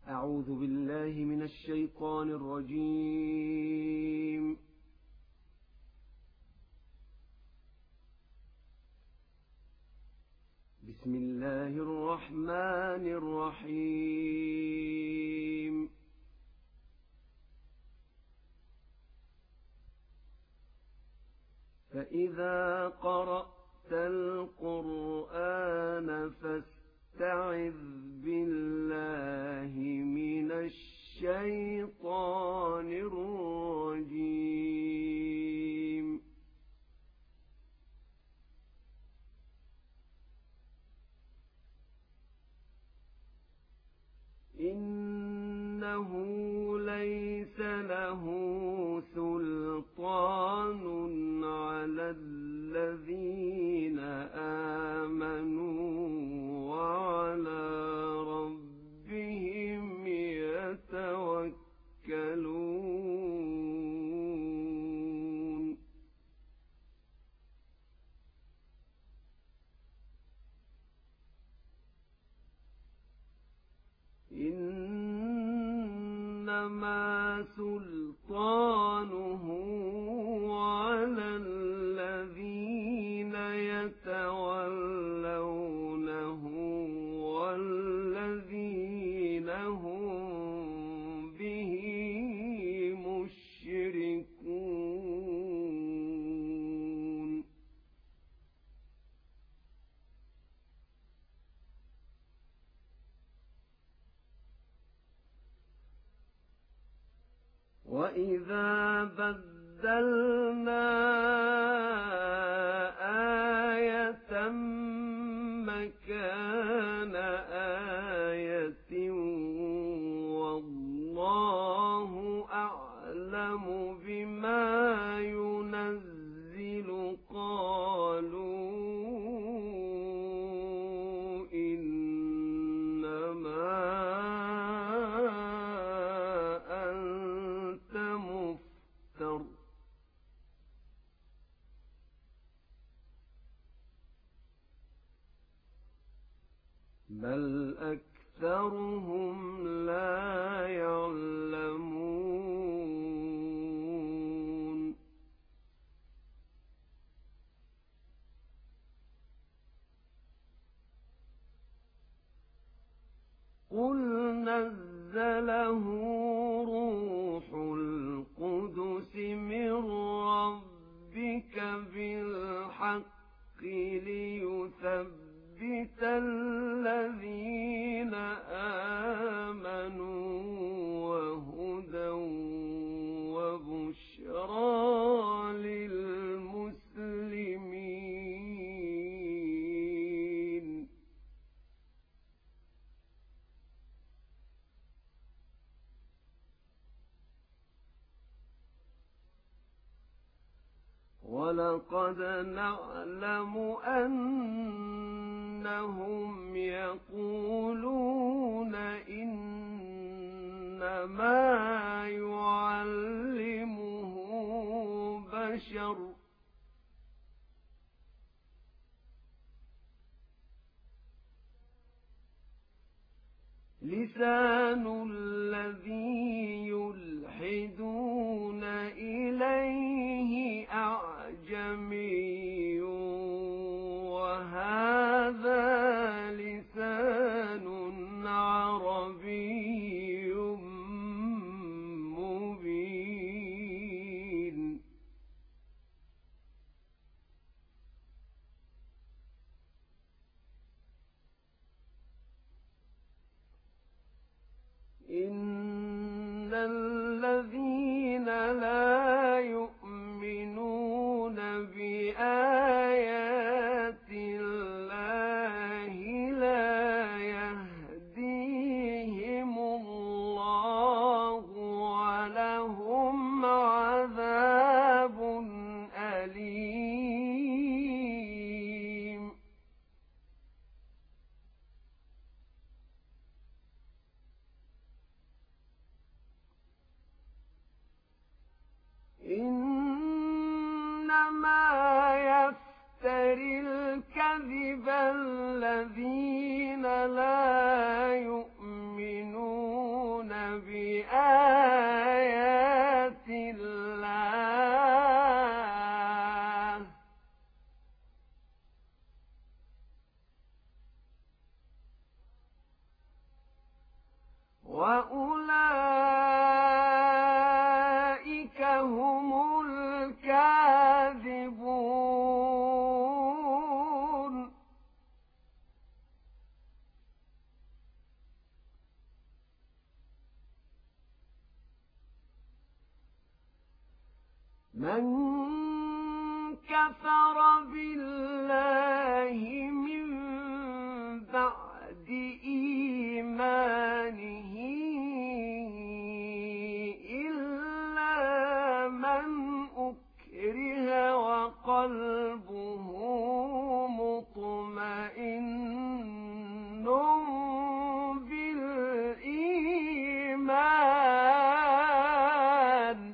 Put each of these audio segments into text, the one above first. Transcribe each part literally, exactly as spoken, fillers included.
أعوذ بالله من الشيطان الرجيم. بسم الله الرحمن الرحيم. فإذا قرأت القرآن فاستعذ بالله من الشيطان الرجيم. إنه ليس له سلطان على الذين آمنوا وعلى ربهم يتوكلون. إنما سلطانه على الذين يتولونه والذين هم به مشركون. وإذا بدلنا آية مكان آية والله أعلم بما ينزل قالوا إنما أنت مفتر بل أكثرهم لا يعلمون. قل نزله روح القدس من ربك بالحق ليثبت الذين آمنوا وهدى وبشرى للمسلمين. ولقد نعلم أنهم يقولون إنما يعلمه بشر لسان الذي يلحدون إليه أعجمي وهذا لسان عربي مبين. إن الذين لا يؤمنون بآيات الله لا يهديهم الله ولهم عذاب أليم. إنما يفتري الكذب الذين لا يؤمنون من كفر بالله من بعد إيمانه إلا من أكره وقلبه مطمئن بالإيمان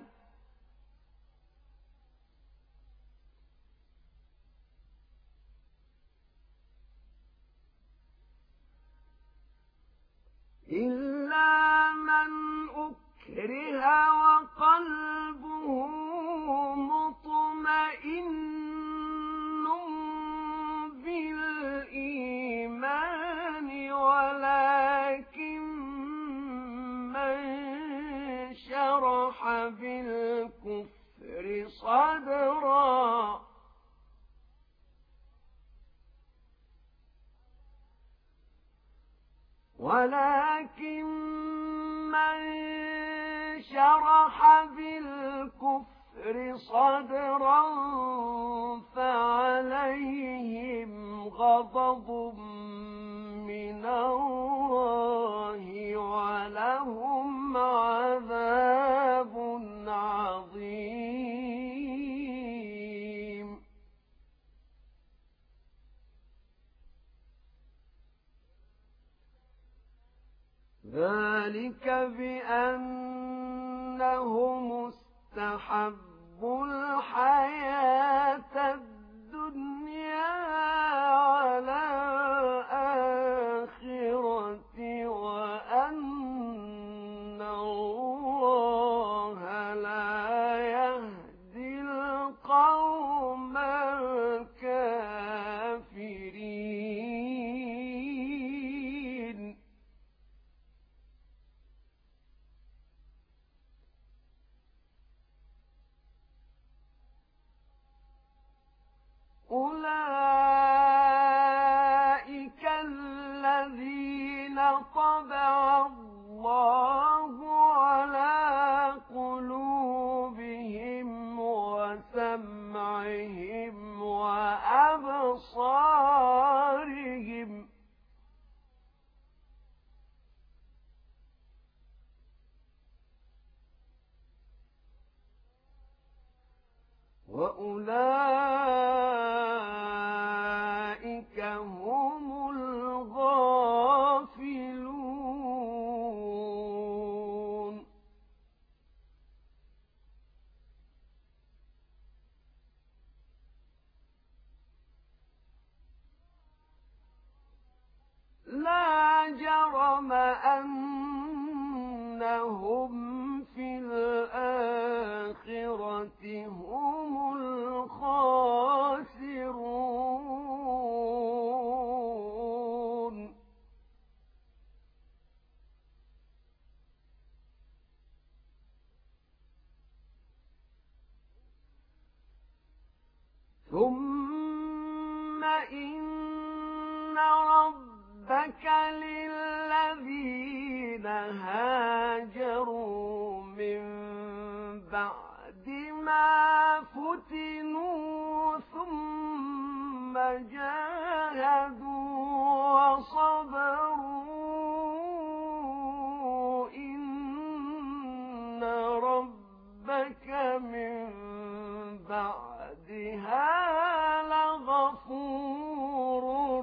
إلا من أكره وقلبه مطمئن بالإيمان ولكن من شرح بالكفر صدرا ولكن من شرح بالكفر صدرا فعليهم غضب من الله ولهم عذاب عظيم ذلك بأنهم استحبوا الحياة الدنيا على الآخرة وأن الله لا يهدي القوم الكافرين أولئك الذين طبع الله على قلوبهم وسمعهم وأبصارهم وأولئك هم الغافلون لا جرم أنهم في الآخرة هم الخاسرون ثم إن ربك للذين هاجروا من بعد ما فتنوا ثم جاهدوا وصبروا إن ربك من بعدها لغفور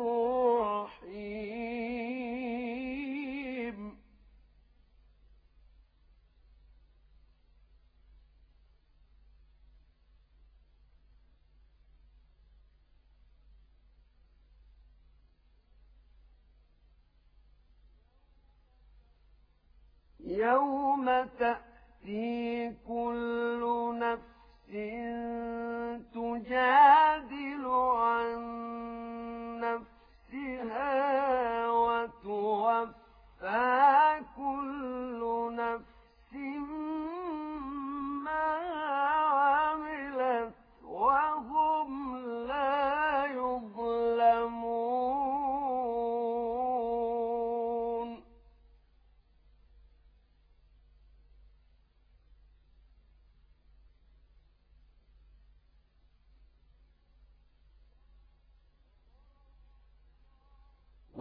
رحيم يوم تأتي كل نفس تجادل عن نفسها وتوفى كل نفس ما عملت وهم لا يظلمون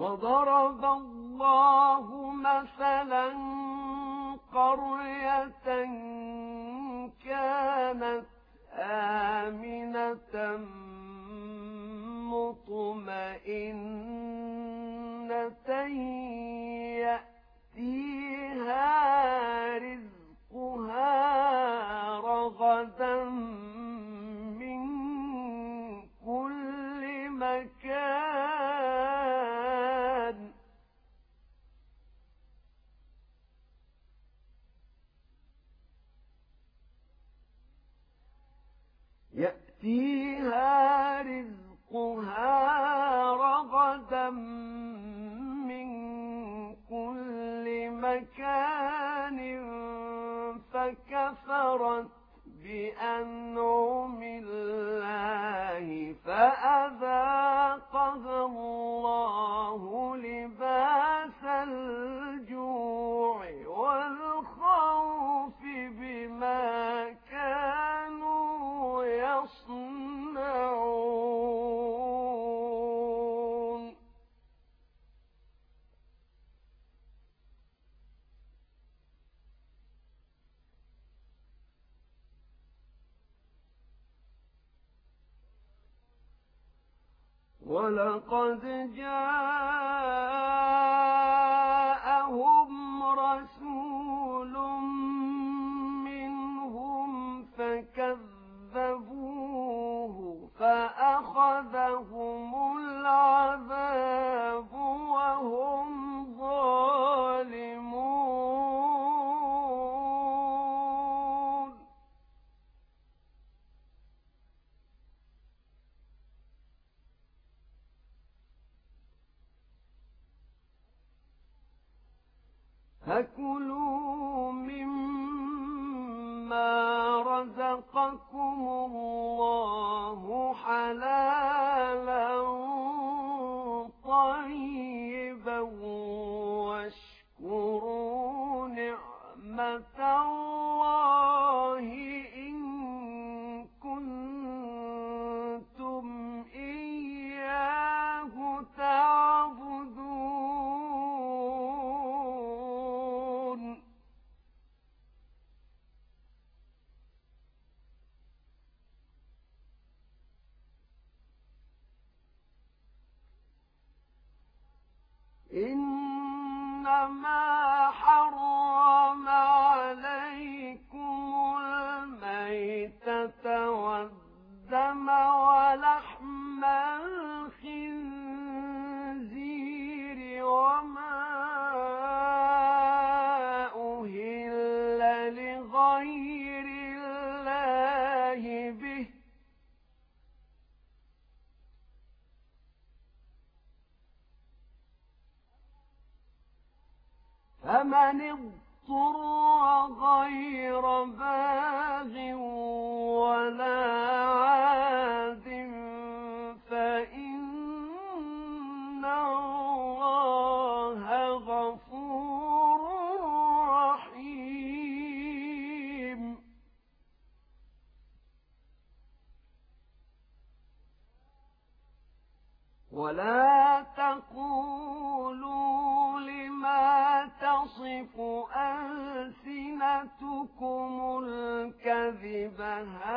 وضرب الله مثلا قرية كانت آمنة مطمئنة يأتيها رزقها رغدا من كل مكان يأتيها رزقها رغدا من كل مكان فكفرت بأنعم الله فأذاقها الله لباس الجوع والخوف بما كانوا يصنعون ولقد جاءهم رسول منهم فكذبوه فأخذهم العذاب وهم ظالمون فكلوا مما رزقكم الله حلالا طيبا واشكروا نعمة الله إن كنتم إياه تعبدون إنما حرم عليكم الميتة والدم ولحم الخنزير وما أهل لغير الله به فمن اضطر غير باغ ولا عاد فإن الله غفور رحيم ولا تقولوا لما تصف ألسنتكم الكذب